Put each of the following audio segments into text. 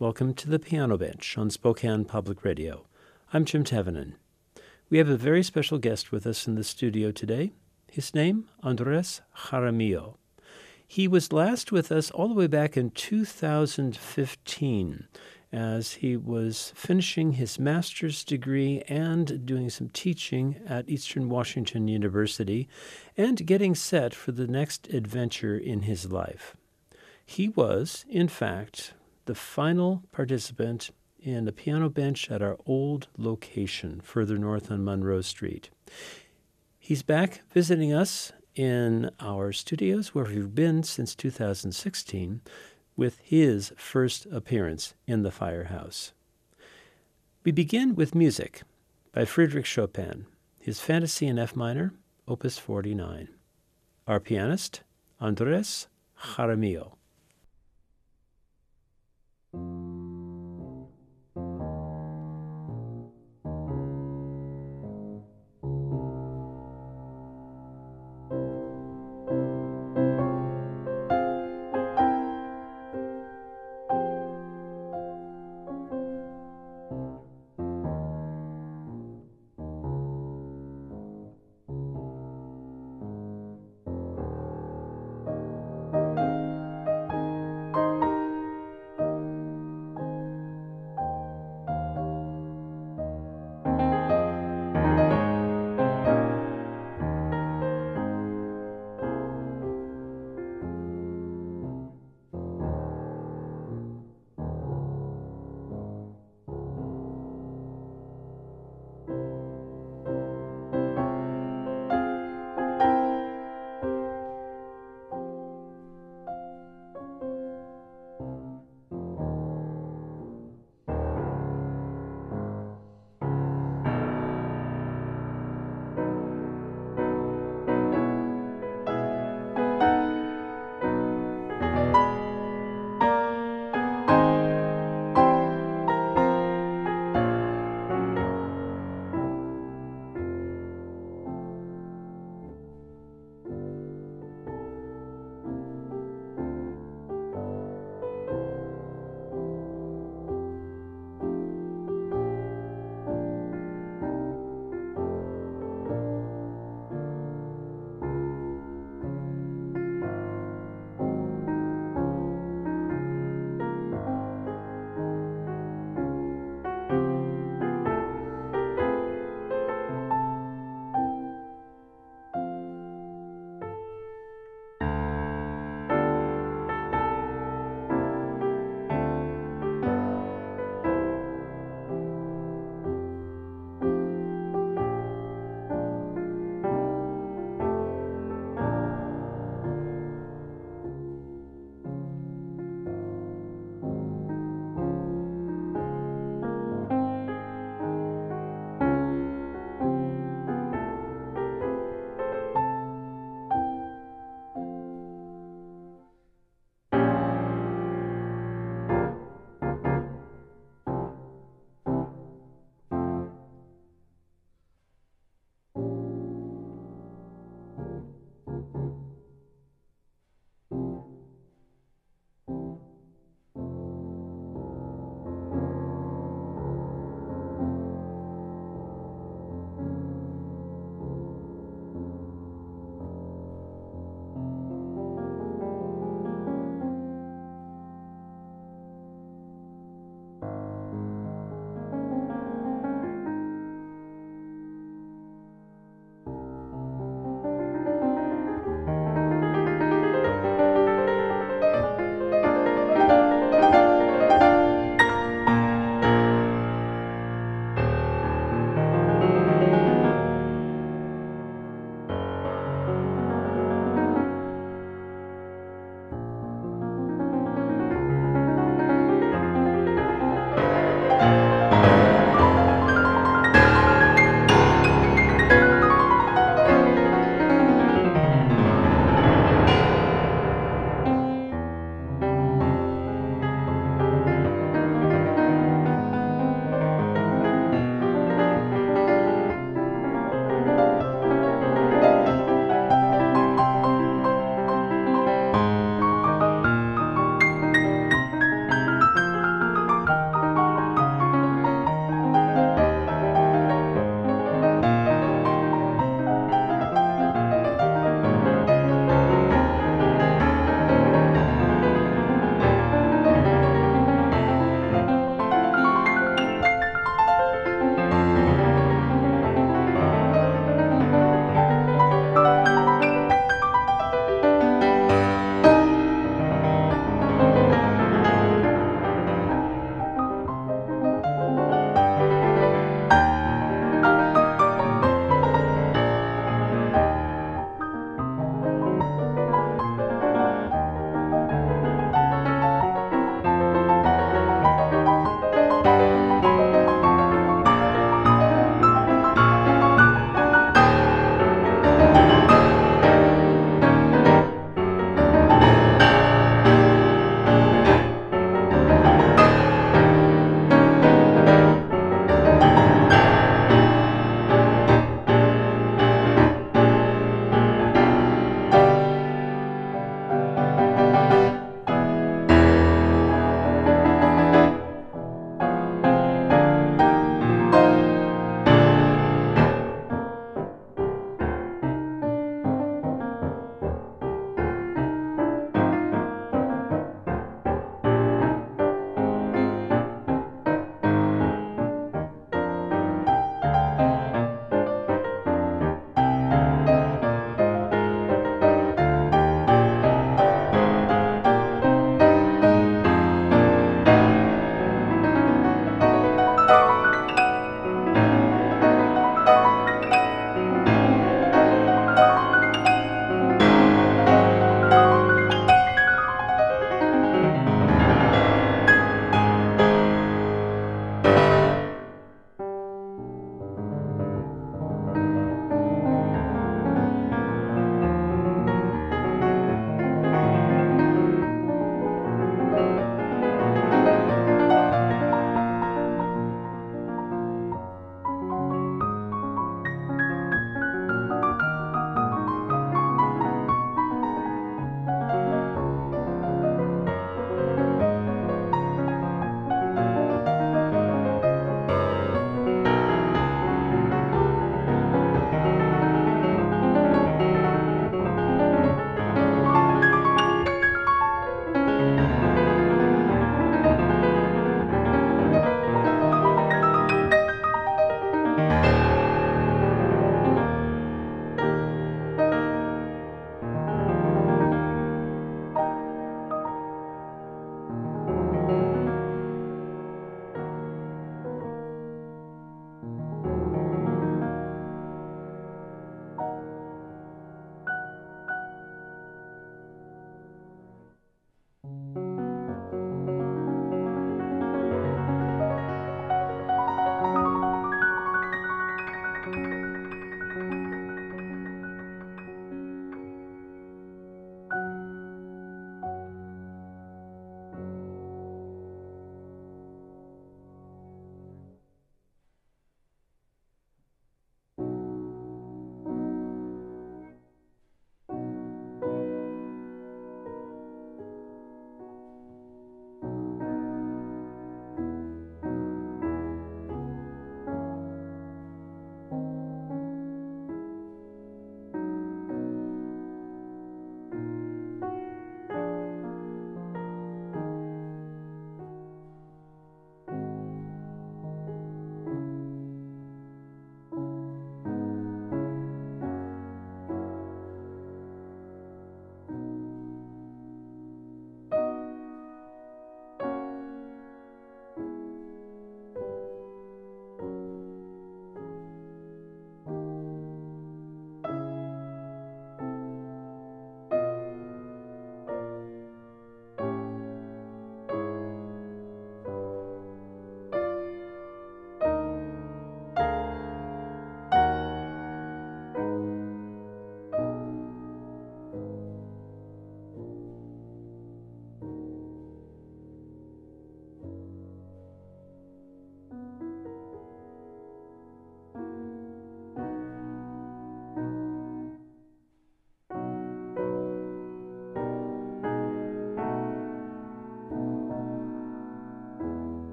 Welcome to the Piano Bench on Spokane Public Radio. I'm Jim Tevenin. We have a very special guest with us in the studio today. His name, Andres Jaramillo. He was last with us all the way back in 2015 as he was finishing his master's degree and doing some teaching at Eastern Washington University and getting set for the next adventure in his life. He was, in fact, the final participant in the piano bench at our old location further north on Monroe Street. He's back visiting us in our studios where we've been since 2016 with his first appearance in the Firehouse. We begin with music by Frédéric Chopin, his Fantasy in F minor, Opus 49. Our pianist, Andres Jaramillo.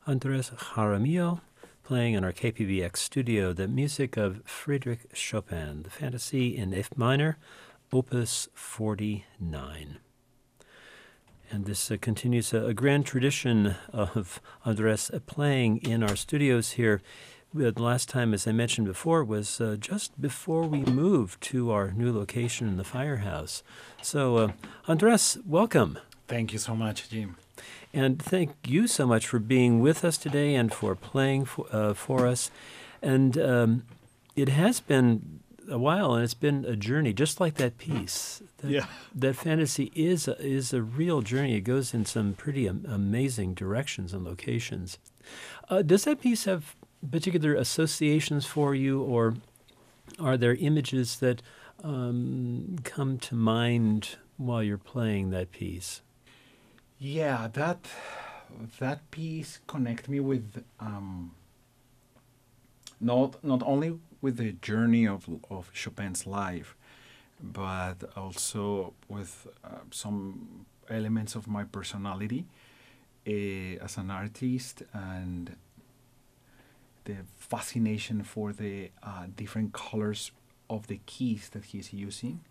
Andres Jaramillo playing in our KPBX studio the music of Friedrich Chopin, the Fantasy in F minor, Opus 49. And this continues a grand tradition of Andres playing in our studios here. The last time, as I mentioned before, was just before we moved to our new location in the Firehouse. So, Andres, welcome. Thank you so much, Jim. And thank you so much for being with us today and for playing for us. And it has been a while, and it's been a journey, just like that piece. That Fantasy is a real journey. It goes in some pretty amazing directions and locations. Does that piece have particular associations for you, or are there images that come to mind while you're playing that piece? Yeah, that piece connect me with not only with the journey of Chopin's life, but also with some elements of my personality as an artist, and the fascination for the different colors of the keys that he's using.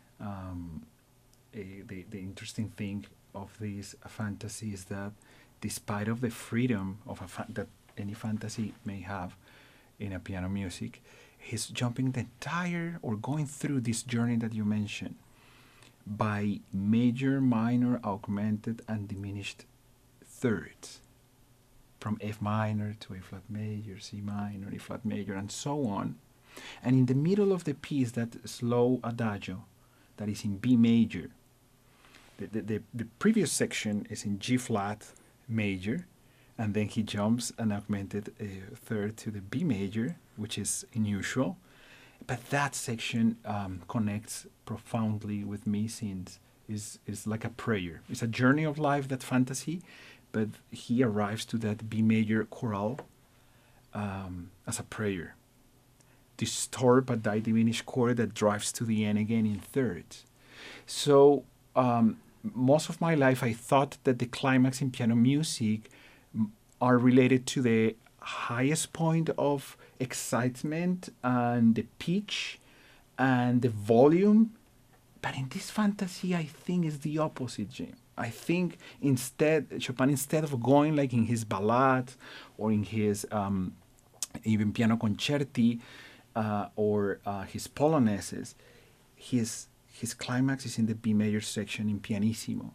The interesting thing of this fantasy is that, despite of the freedom of that any fantasy may have in a piano music, he's jumping the entire, or going through this journey that you mentioned, by major, minor, augmented, and diminished thirds, from F minor to A flat major, C minor, E flat major, and so on. And in the middle of the piece, that slow adagio that is in B major. The previous section is in G flat major, and then he jumps an augmented third to the B major, which is unusual. But that section connects profoundly with me, since is like a prayer. It's a journey of life, that fantasy, but he arrives to that B major chorale as a prayer. Disturbed but thy diminished chord that drives to the end again in thirds. So most of my life I thought that the climax in piano music are related to the highest point of excitement and the pitch and the volume. But in this fantasy, I think it's the opposite, Jim. I think Chopin, instead of going like in his ballades or in his even piano concerti or his polonaises, his climax is in the B major section in pianissimo,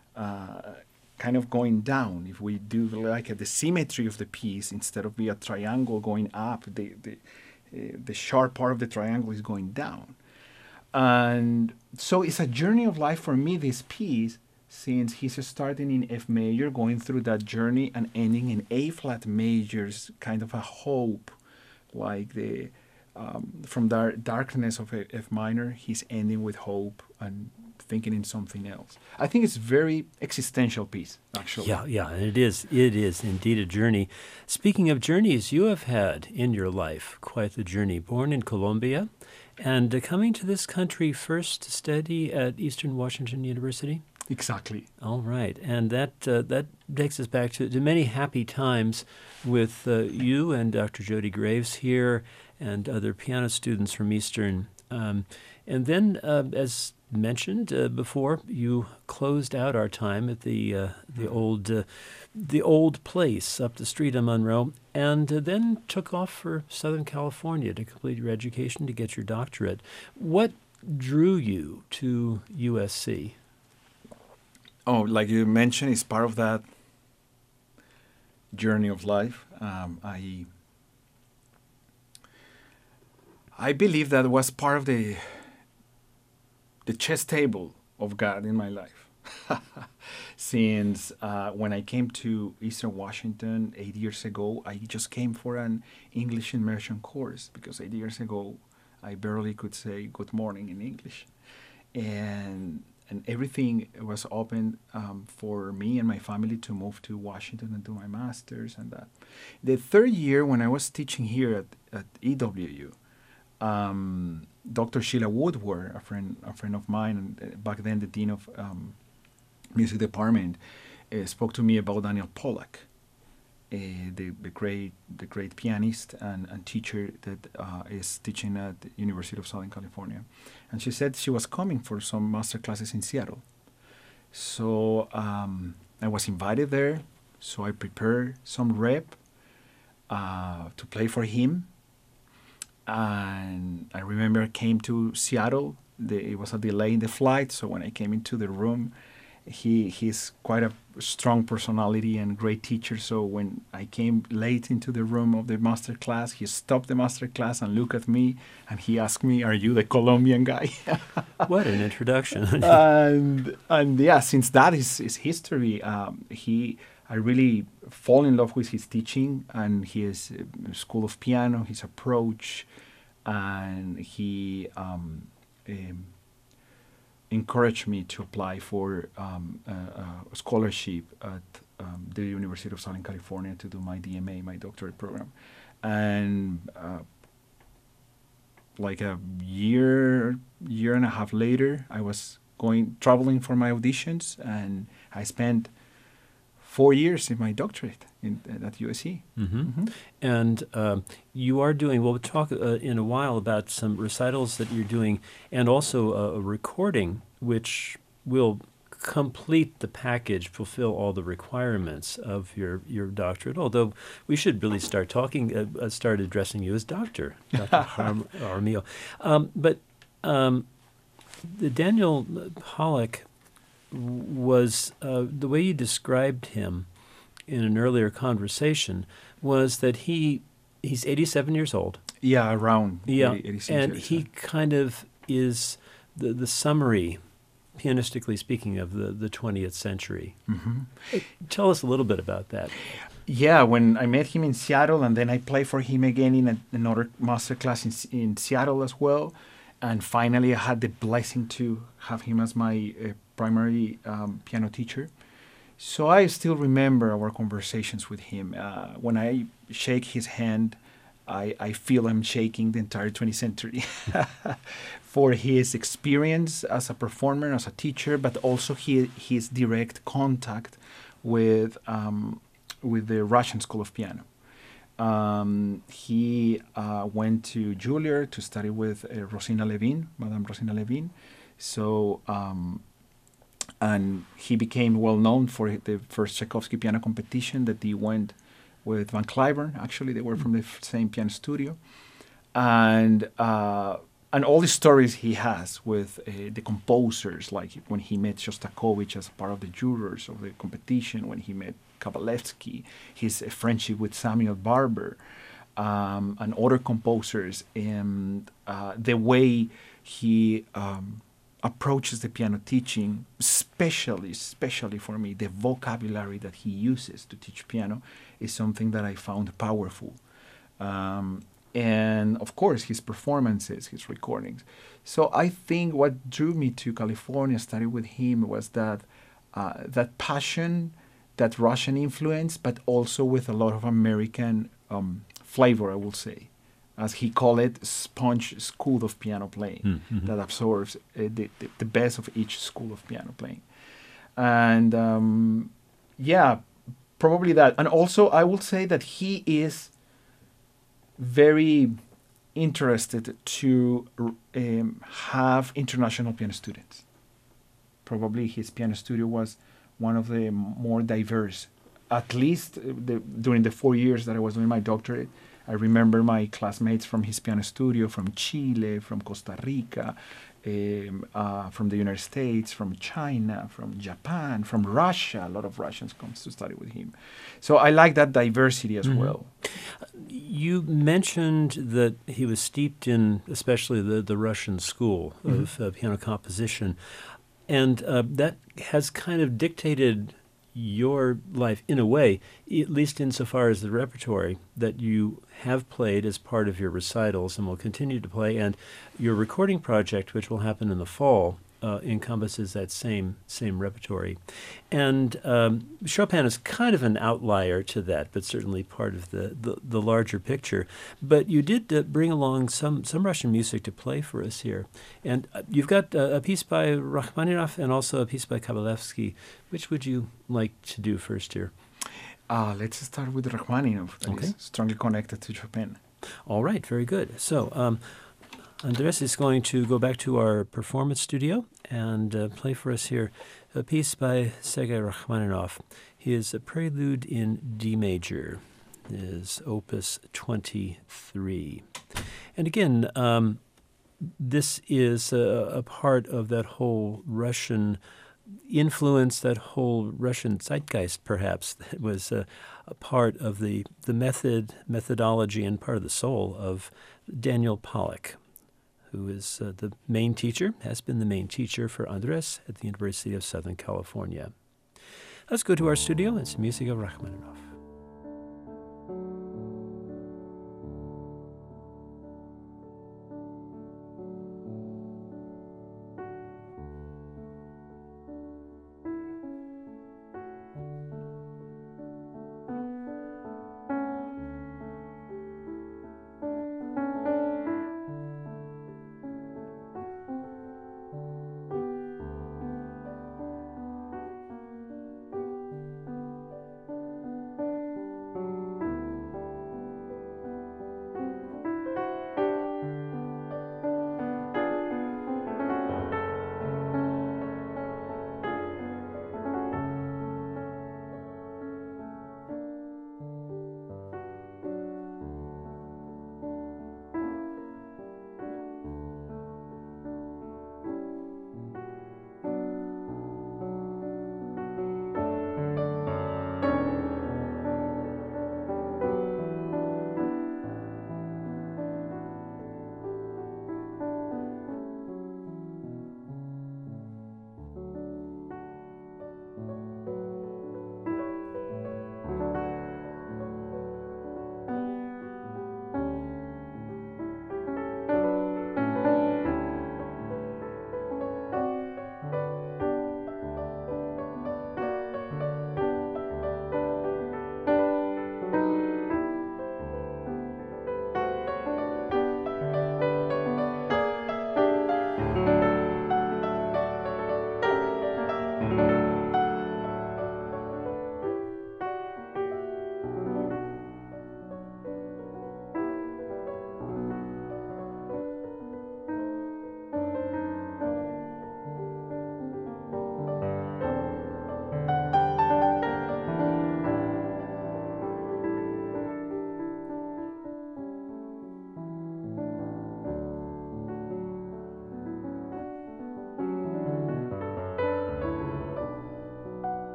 kind of going down. If we do like the symmetry of the piece, instead of be a triangle going up, the sharp part of the triangle is going down. And so it's a journey of life for me, this piece, since he's starting in F major, going through that journey, and ending in A flat majors, kind of a hope, like the from the darkness of F minor, he's ending with hope and thinking in something else. I think it's very existential piece, actually. Yeah, and it is indeed a journey. Speaking of journeys, you have had in your life quite the journey. Born in Colombia, and coming to this country first to study at Eastern Washington University. Exactly. All right, and that takes us back to many happy times with you and Dr. Jody Graves here, and other piano students from Eastern. And then, as mentioned before, you closed out our time at the old place up the street on Monroe, and then took off for Southern California to complete your education, to get your doctorate. What drew you to USC? Oh, like you mentioned, it's part of that journey of life. I believe that was part of the chess table of God in my life. Since when I came to Eastern Washington 8 years ago, I just came for an English immersion course, because 8 years ago I barely could say good morning in English. And everything was open for me and my family to move to Washington and do my master's and that. The third year, when I was teaching here at EWU, Dr. Sheila Woodward, a friend of mine, and back then the dean of music department, spoke to me about Daniel Pollack. the great pianist and teacher that is teaching at the University of Southern California, and she said she was coming for some master classes in Seattle. So I was invited there. So I prepared some rep to play for him, and I remember I came to Seattle. It was a delay in the flight, so when I came into the room, he's quite a strong personality and great teacher. So when I came late into the room of the master class, he stopped the master class and looked at me, and he asked me, "Are you the Colombian guy?" What an introduction! and yeah, since that is history. I really fall in love with his teaching and his school of piano, his approach, and he encouraged me to apply for a scholarship at the University of Southern California to do my DMA, my doctorate program. And like a year and a half later, I was traveling for my auditions, and I spent 4 years in my doctorate at USC. Mm-hmm. Mm-hmm. And you are doing, we'll talk in a while about some recitals that you're doing, and also a recording which will complete the package, fulfill all the requirements of your doctorate, although we should really start addressing you as Dr. Jaramillo. But the Daniel Holick was, the way you described him in an earlier conversation was that he's 87 years old. Yeah, around 86 and years. He kind of is the summary, pianistically speaking, of the 20th century. Mm-hmm. Tell us a little bit about that. Yeah, when I met him in Seattle, and then I played for him again in another master class in Seattle as well, and finally I had the blessing to have him as my primary piano teacher. So I still remember our conversations with him. When I shake his hand, I feel I'm shaking the entire 20th century for his experience as a performer, as a teacher, but also his direct contact with the Russian School of Piano. He went to Juilliard to study with Rosina Levin, Madame Rosina Levin. So, and he became well known for the first Tchaikovsky piano competition that he went with Van Cliburn. Actually, they were from the same piano studio, and all the stories he has with the composers, like when he met Shostakovich as part of the jurors of the competition, when he met Kabalevsky, his friendship with Samuel Barber, and other composers, and the way he approaches the piano teaching, especially for me, the vocabulary that he uses to teach piano is something that I found powerful. And of course, his performances, his recordings. So I think what drew me to California, study with him, was that passion, that Russian influence, but also with a lot of American flavor, I will say. As he called it, sponge school of piano playing, that absorbs the best of each school of piano playing. And yeah, probably that. And also, I will say that he is very interested to have international piano students. Probably his piano studio was one of the more diverse, at least during the 4 years that I was doing my doctorate. I remember my classmates from his piano studio from Chile, from Costa Rica, from the United States, from China, from Japan, from Russia. A lot of Russians come to study with him. So I like that diversity as well. You mentioned that he was steeped in especially the Russian school of piano composition, and that has kind of dictated your life in a way, at least insofar as the repertory that you have played as part of your recitals and will continue to play, and your recording project, which will happen in the fall, encompasses that same repertory. And Chopin is kind of an outlier to that, but certainly part of the larger picture. But you did bring along some Russian music to play for us here. And you've got a piece by Rachmaninoff and also a piece by Kabalevsky. Which would you like to do first here? Let's start with Rachmaninoff, that Okay. is strongly connected to Chopin. All right, very good. So Andres is going to go back to our performance studio and play for us here a piece by Sergei Rachmaninoff. He is a prelude in D major, is Opus 23. And again, this is a part of that whole Russian influence, that whole Russian zeitgeist, perhaps, that was a part of the methodology, and part of the soul of Daniel Pollock, who is the main teacher, has been the main teacher for Andres at the University of Southern California. Let's go to our studio. It's music of Rachmaninoff.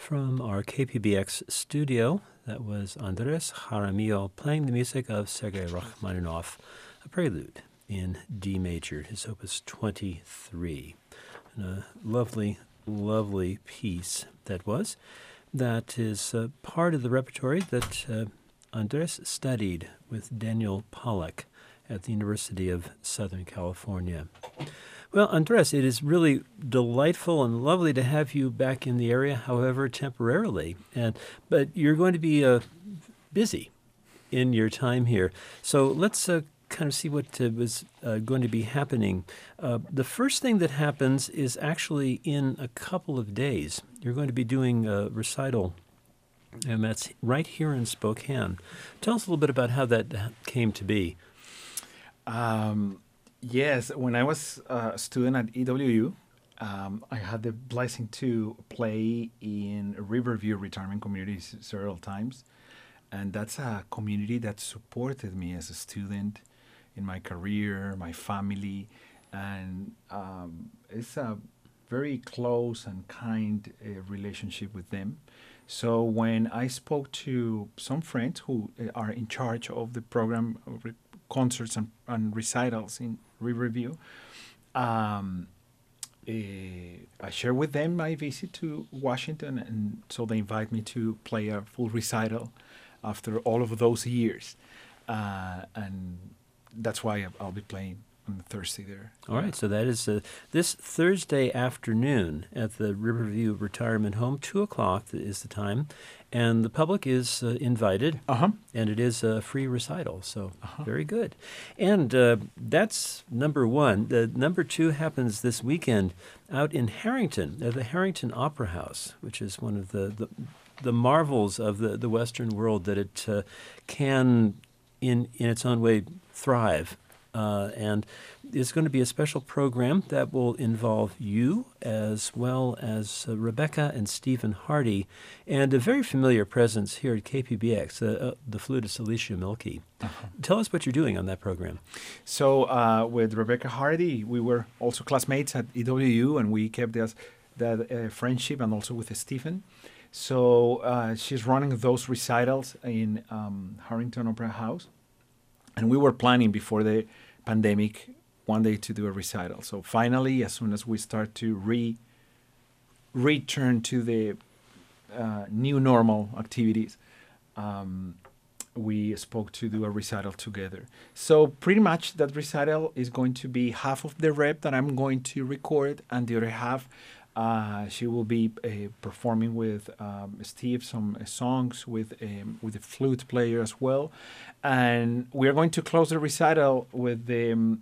From our KPBX studio, that was Andres Jaramillo playing the music of Sergei Rachmaninoff, a prelude in D major, his opus 23. And a lovely, lovely piece that was. That is part of the repertory that Andres studied with Daniel Pollack at the University of Southern California. Well, Andres, it is really delightful and lovely to have you back in the area, however, temporarily. But you're going to be busy in your time here. So let's kind of see what was going to be happening. The first thing that happens is actually in a couple of days. You're going to be doing a recital, and that's right here in Spokane. Tell us a little bit about how that came to be. Yes, when I was a student at EWU, I had the blessing to play in Riverview Retirement Community several times. And that's a community that supported me as a student in my career, my family. And it's a very close and kind relationship with them. So when I spoke to some friends who are in charge of the program, concerts and recitals in Riverview, I share with them my visit to Washington, and so they invite me to play a full recital after all of those years, and that's why I'll be playing on Thursday there. All right, so that is this Thursday afternoon at the Riverview Retirement Home. 2:00 is the time, and the public is invited, and it is a free recital, so very good. And that's number one. Number two happens this weekend out in Harrington, at the Harrington Opera House, which is one of the marvels of the Western world, that it can, in its own way, thrive. And it's going to be a special program that will involve you as well as Rebecca and Stephen Hardy, and a very familiar presence here at KPBX, the flutist Alicia Milkey. Tell us what you're doing on that program. So with Rebecca Hardy, we were also classmates at EWU, and we kept that friendship, and also with Stephen. So she's running those recitals in Harrington Opera House. And we were planning before the pandemic one day to do a recital. So finally, as soon as we start to return to the new normal activities, we spoke to do a recital together. So pretty much that recital is going to be half of the rep that I'm going to record, and the other half she will be performing with Steve some songs with the flute player as well, and we are going to close the recital with the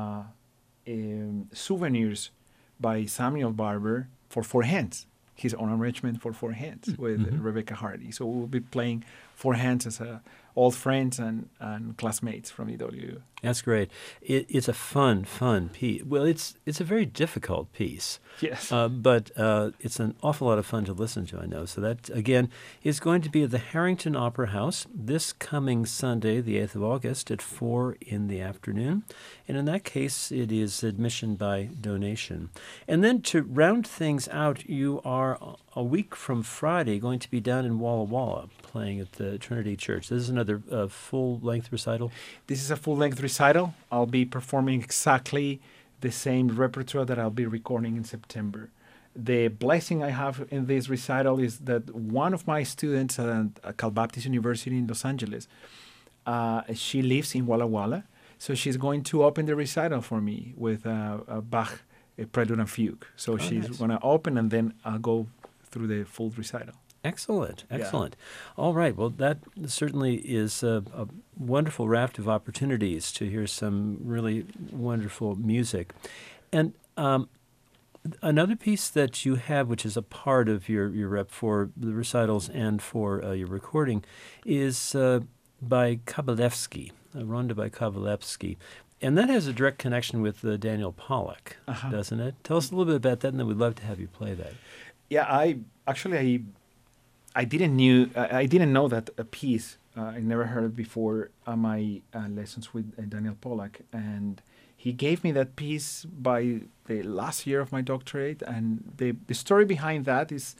souvenirs by Samuel Barber for four hands, his own arrangement for four hands with Rebecca Hardy. So we'll be playing four hands as old friends and classmates from EWU. That's great. It's a fun piece. Well, it's a very difficult piece. Yes. But it's an awful lot of fun to listen to, I know. So that, again, is going to be at the Harrington Opera House this coming Sunday, the 8th of August, at 4 in the afternoon. And in that case, it is admission by donation. And then to round things out, you are, a week from Friday, going to be down in Walla Walla playing at the Trinity Church. This is another full-length recital? This is a full-length recital. I'll be performing exactly the same repertoire that I'll be recording in September. The blessing I have in this recital is that one of my students at Cal Baptist University in Los Angeles, she lives in Walla Walla, so she's going to open the recital for me with a Bach Prelude and Fugue. So she's going to open, and then I'll go through the full recital. Excellent. Yeah. All right. Well, that certainly is a wonderful raft of opportunities to hear some really wonderful music. And another piece that you have, which is a part of your rep for the recitals and for your recording, is by Kabalevsky, a ronda by Kabalevsky. And that has a direct connection with Daniel Pollack, doesn't it? Tell us a little bit about that, and then we'd love to have you play that. Yeah, I didn't know that a piece. I never heard it before my lessons with Daniel Pollack, and he gave me that piece by the last year of my doctorate. And the story behind that is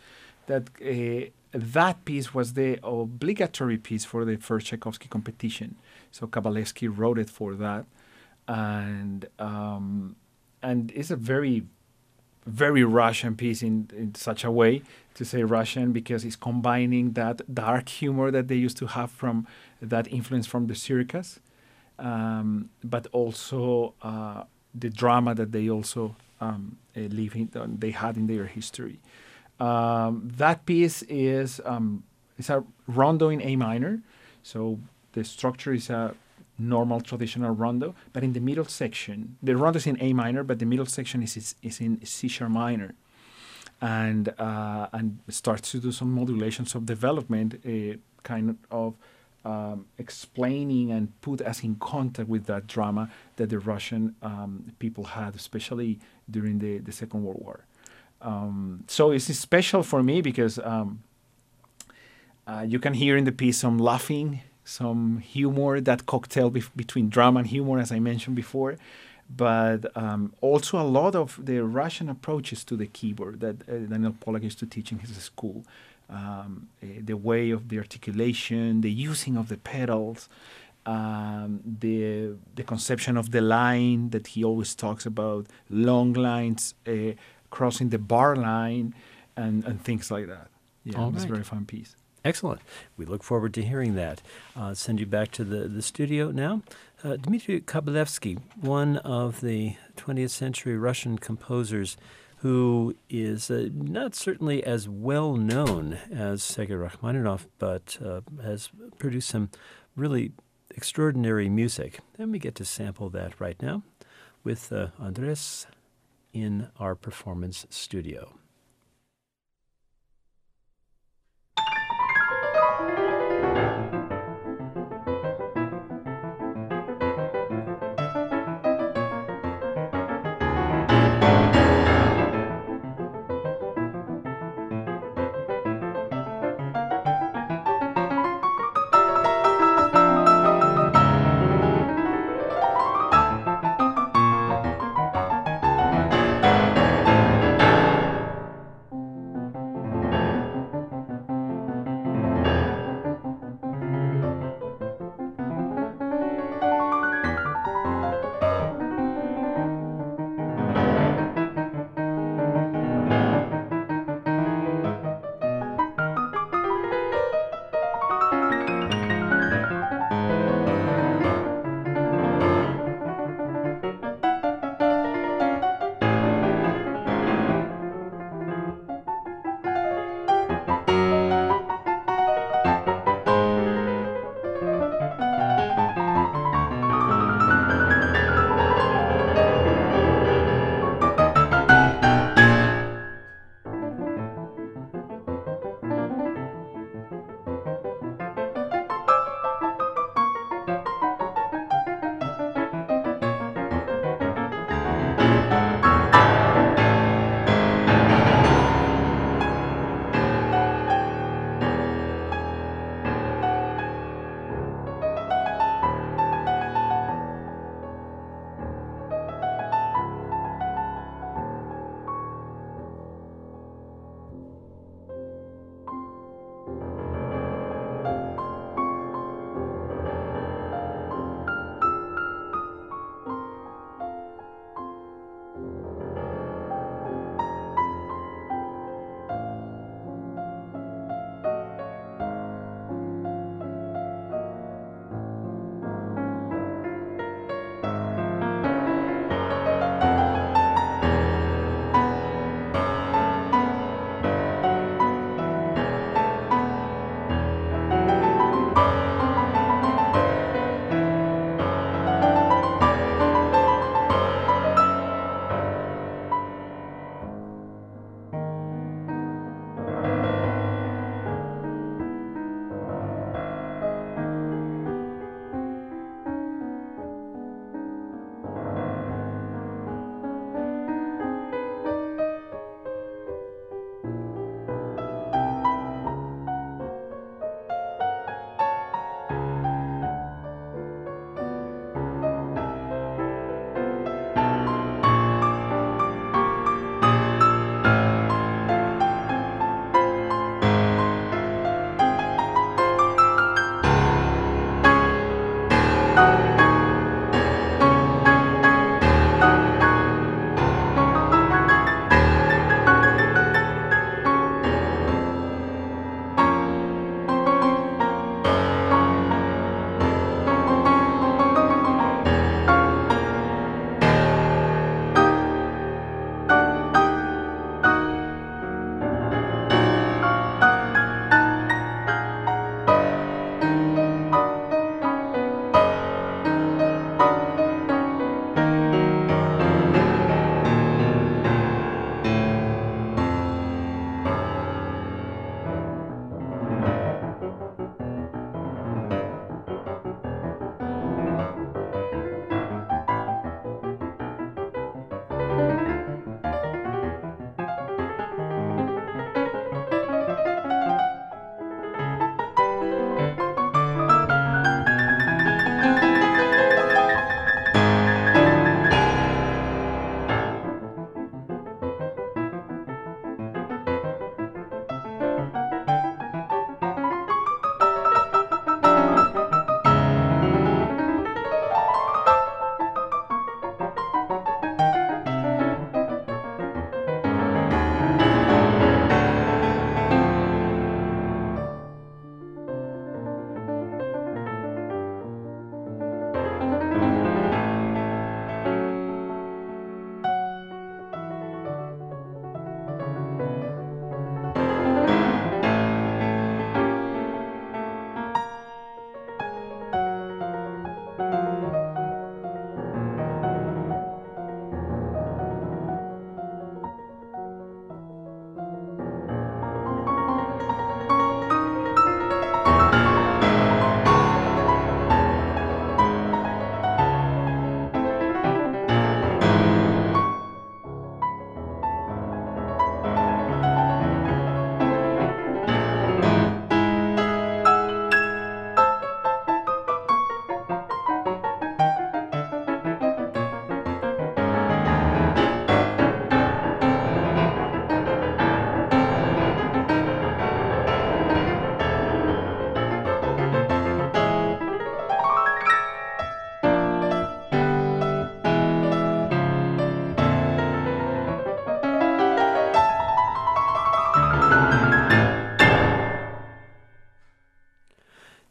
that that piece was the obligatory piece for the first Tchaikovsky competition. So Kabalevsky wrote it for that, and it's a very, very Russian piece in such a way, to say Russian, because it's combining that dark humor that they used to have from that influence from the circus, but also the drama that they also they had in their history. That piece is a rondo in A minor, so the structure is a normal traditional rondo, but in the middle section, the rondo is in A minor, but the middle section is in C sharp minor, and starts to do some modulations of development, kind of explaining and put us in contact with that drama that the Russian people had, especially during the Second World War. So it's special for me because you can hear in the piece some laughing, some humor, that cocktail between drama and humor, as I mentioned before, but also a lot of the Russian approaches to the keyboard that Daniel Pollack used to teach in his school. The way of the articulation, the using of the pedals, the conception of the line that he always talks about, long lines, crossing the bar line, and things like that. Yeah, it's a very fun piece. Excellent. We look forward to hearing that. Send you back to the studio now. Dmitry Kabalevsky, one of the 20th century Russian composers who is not certainly as well known as Sergei Rachmaninoff, but has produced some really extraordinary music. And we get to sample that right now with Andres in our performance studio.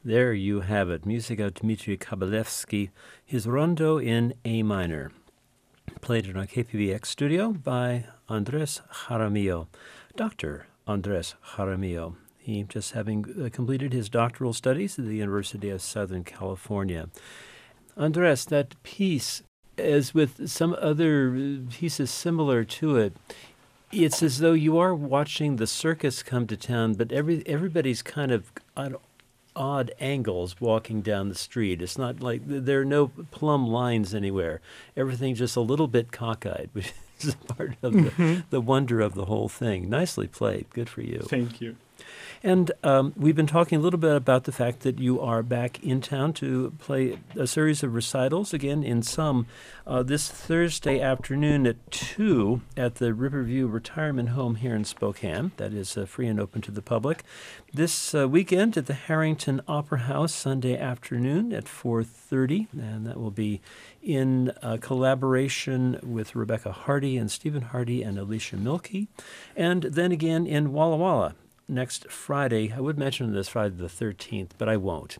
There you have it, music of Dmitri Kabalevsky, his Rondo in A minor, played in our KPBX studio by Andres Jaramillo, Dr. Andres Jaramillo. He just having completed his doctoral studies at the University of Southern California. Andres, that piece, as with some other pieces similar to it, it's as though you are watching the circus come to town, but everybody's kind of on odd angles walking down the street. It's not like there are no plumb lines anywhere. Everything's just a little bit cockeyed, which is part of the wonder of the whole thing. Nicely played. Good for you. Thank you. And we've been talking a little bit about the fact that you are back in town to play a series of recitals, again, in some, this Thursday afternoon at 2 at the Riverview Retirement Home here in Spokane. That is free and open to the public. This weekend at the Harrington Opera House, Sunday afternoon at 4:30, and that will be in collaboration with Rebecca Hardy and Stephen Hardy and Alicia Milkey. And then again in Walla Walla next Friday. I would mention this Friday the 13th, but I won't.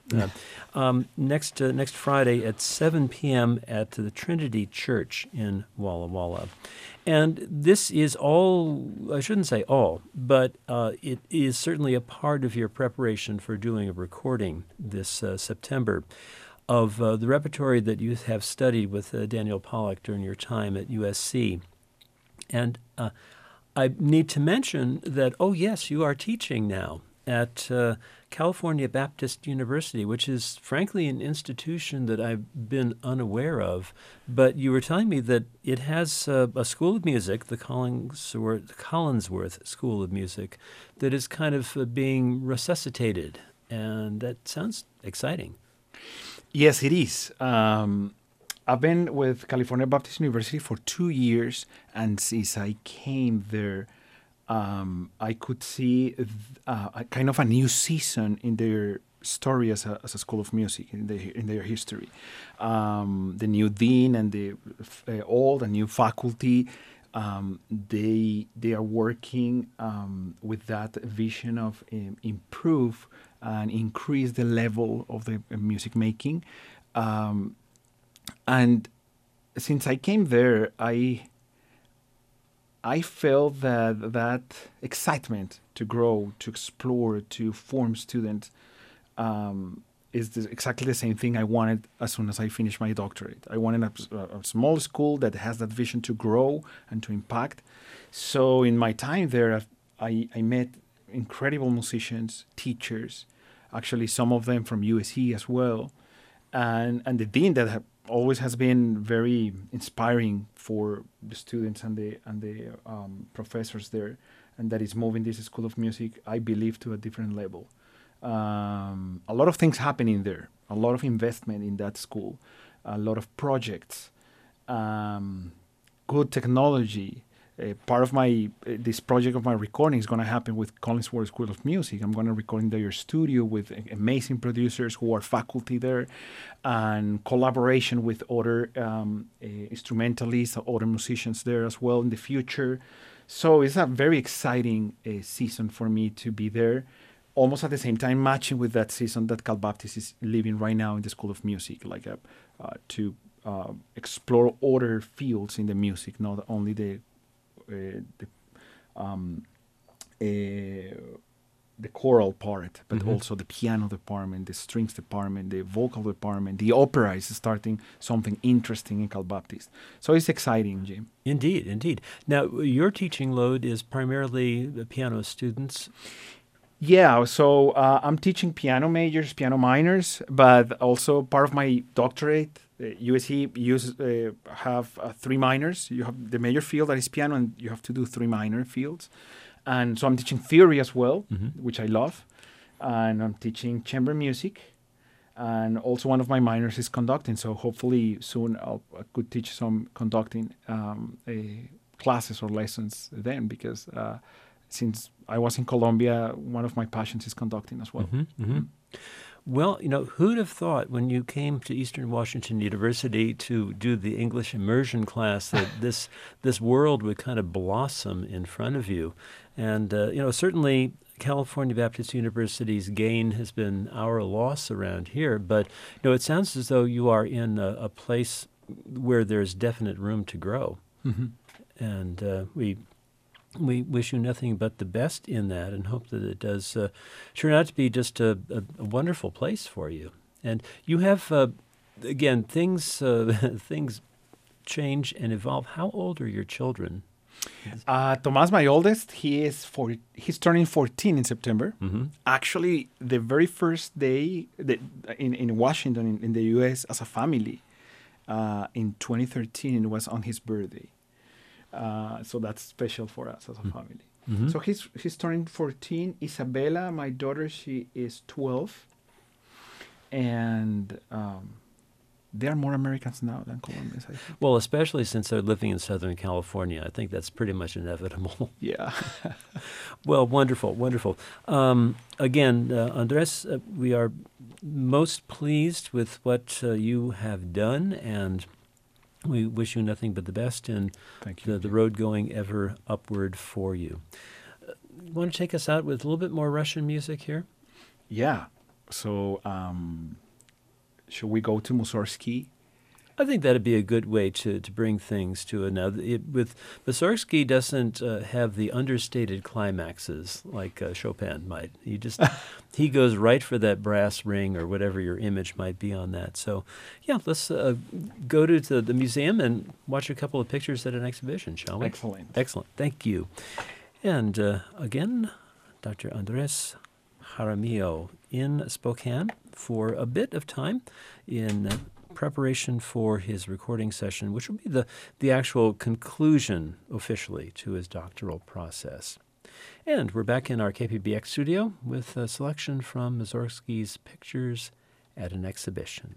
Next Friday at 7 p.m. at the Trinity Church in Walla Walla. And this is all, I shouldn't say all, but it is certainly a part of your preparation for doing a recording this September of the repertory that you have studied with Daniel Pollack during your time at USC. And I need to mention that, oh yes, you are teaching now at California Baptist University, which is frankly an institution that I've been unaware of. But you were telling me that it has a school of music, the Collinsworth School of Music, that is kind of being resuscitated. And that sounds exciting. Yes, it is. I've been with California Baptist University for 2 years, and since I came there, I could see a kind of a new season in their story as a school of music, in their history. The new dean and all the new faculty, they are working with that vision of improve and increase the level of the music making. And since I came there, I felt that excitement to grow, to explore, to form students is exactly the same thing I wanted as soon as I finished my doctorate. I wanted a small school that has that vision to grow and to impact. So in my time there, I met incredible musicians, teachers, actually some of them from USC as well, and the dean that always has been very inspiring for the students and the professors there, and that is moving this school of music, I believe, to a different level. A lot of things happening there, a lot of investment in that school, a lot of projects, good technology. Part of this project of my recording is going to happen with Collinsworth School of Music. I'm going to record in their studio with amazing producers who are faculty there, and collaboration with other instrumentalists, other musicians there as well in the future. So it's a very exciting season for me to be there, almost at the same time matching with that season that Cal Baptist is living right now in the School of Music, like to explore other fields in the music, not only the choral part, but also the piano department, the strings department, the vocal department, the opera is starting something interesting in Cal Baptist. So it's exciting, Jim. Indeed. Now, your teaching load is primarily the piano students. Yeah, so I'm teaching piano majors, piano minors, but also part of my doctorate, USC have 3 minors. You have the major field that is piano, and you have to do 3 minor fields. And so I'm teaching theory as well, which I love. And I'm teaching chamber music. And also one of my minors is conducting. So hopefully soon I could teach some conducting classes or lessons then, because since I was in Colombia, one of my passions is conducting as well. Well, who'd have thought when you came to Eastern Washington University to do the English immersion class that this world would kind of blossom in front of you? And, certainly California Baptist University's gain has been our loss around here. But no, it sounds as though you are in a place where there's definite room to grow. Mm-hmm. And we wish you nothing but the best in that, and hope that it does turn out to be just a wonderful place for you. And you have, again, things things change and evolve. How old are your children? Tomas, my oldest, he's turning 14 in September. Mm-hmm. Actually, the very first day in Washington, in the U.S., as a family, in 2013, it was on his birthday. So that's special for us as a family. Mm-hmm. So he's turning 14. Isabella, my daughter, she is 12. And they are more Americans now than Colombians, I think. Well, especially since they're living in Southern California. I think that's pretty much inevitable. Yeah. Well, wonderful, wonderful. Again, Andres, we are most pleased with what you have done, and we wish you nothing but the best in Thank you. the road going ever upward for you. You want to take us out with a little bit more Russian music here? Yeah. So, should we go to Mussorgsky? I think that'd be a good way to bring things to another. With Mussorgsky doesn't have the understated climaxes like Chopin might. He goes right for that brass ring or whatever your image might be on that. So, yeah, let's go to the museum and watch a couple of pictures at an exhibition, shall we? Excellent. Excellent. Thank you. And again, Dr. Andres Jaramillo in Spokane for a bit of time in preparation for his recording session, which will be the actual conclusion officially to his doctoral process. And we're back in our KPBX studio with a selection from Mussorgsky's Pictures at an Exhibition.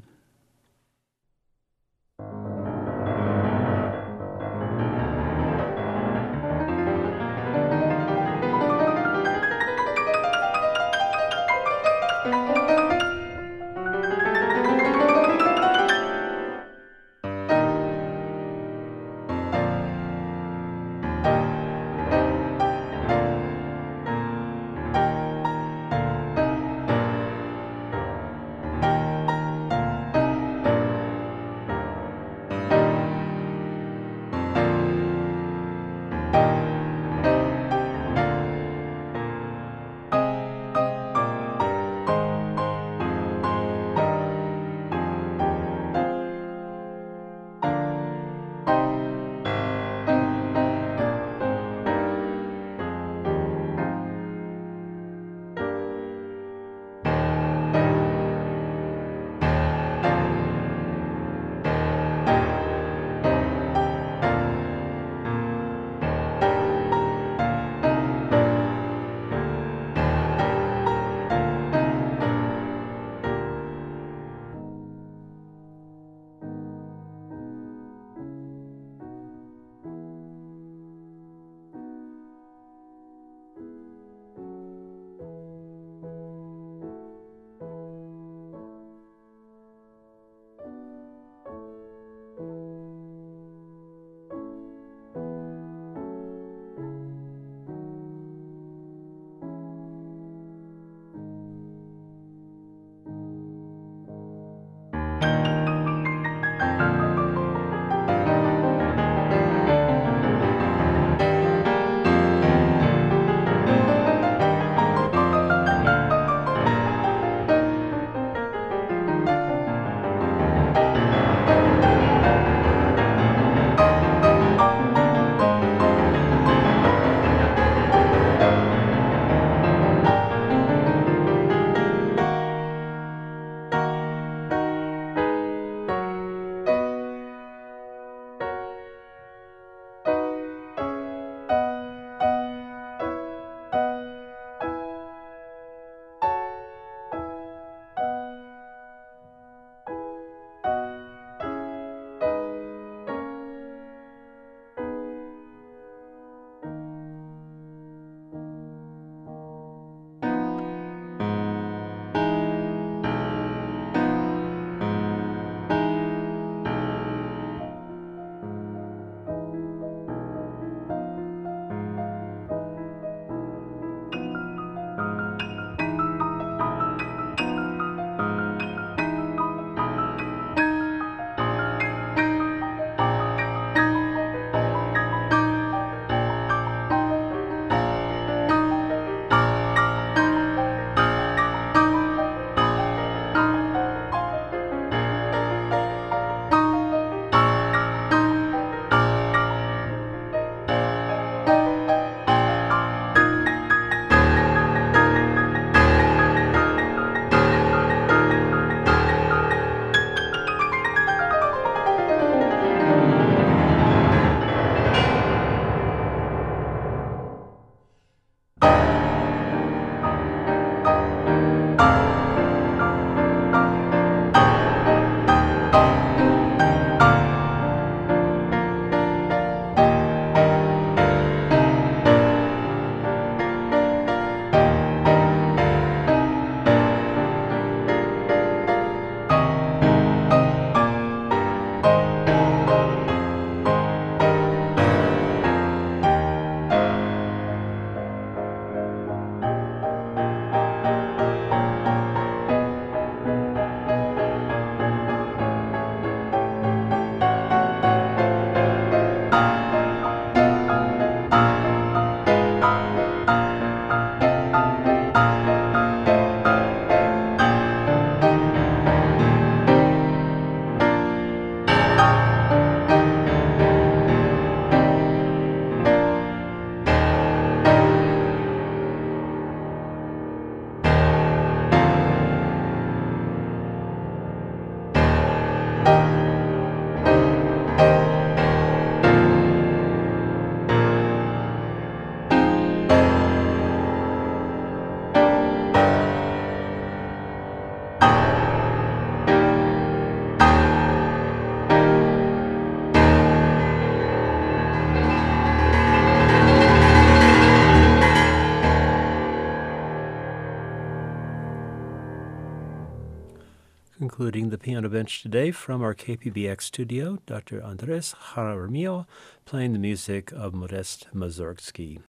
Concluding the piano bench today from our KPBX studio, Dr. Andres Jaramillo playing the music of Modest Mussorgsky.